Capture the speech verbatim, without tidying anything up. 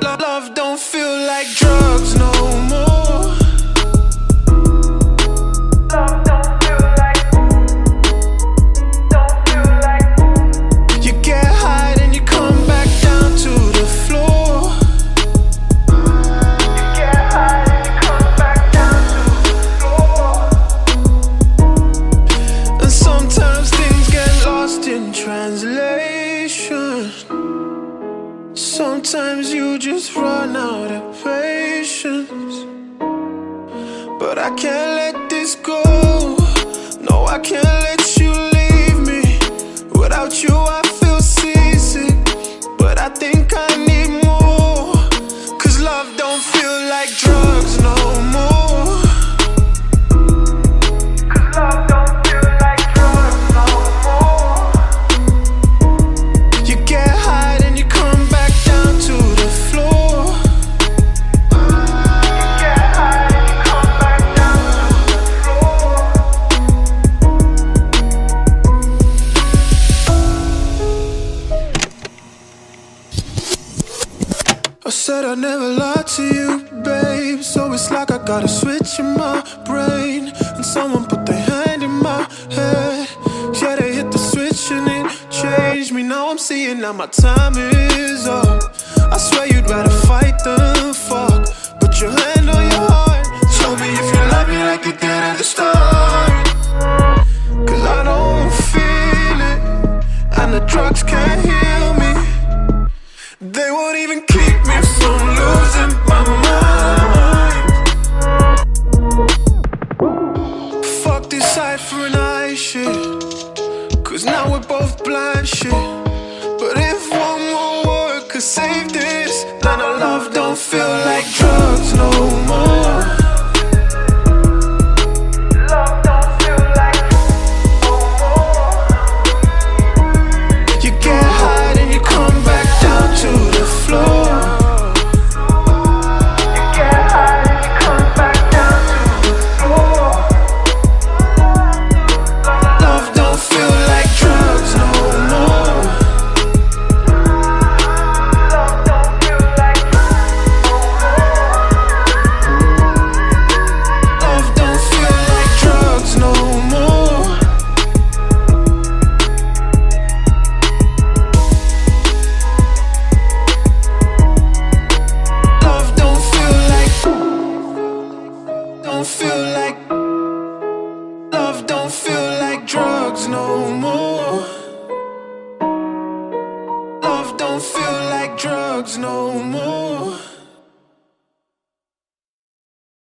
Love don't feel like drugs no more. Love don't feel like, don't feel like. You get high and you come back down to the floor. You get high and you come back down to the floor. And sometimes things get lost in translation. Sometimes you just run out of patience. But I can't let this go. No, I can't let you leave me. Without you I feel seasick, but I think I need more. Cause love don't feel like drugs no more. Cause love don't feel like drugs no more. You get high and you come back down to the floor. You get high and you come back down to the floor. I said I'd never lie to you, babe. So it's like I got a switch in my brain, and someone put their hand in my head. Yeah, they hit the switch and it changed me. Now I'm seeing that my time is up. I swear you'd rather fight than fuck. Put your hand on your heart. Tell me if you love me like you did at the start. Cause I don't feel it, and the drugs can't heal me. They won't even keep me from losing my mind. Fuck this side for an eye shit, cause now we're both blind shit. But if one more word could save this, then our love don't feel like drugs no more. Love don't feel like no more. You get high and you come back down to the floor. You get high and you come back down to the floor. Love don't feel like drugs no more. Love don't feel like no more. Love don't feel like drugs no more. Love don't feel like, don't feel like, love don't feel like drugs no more. Love don't feel like drugs no more.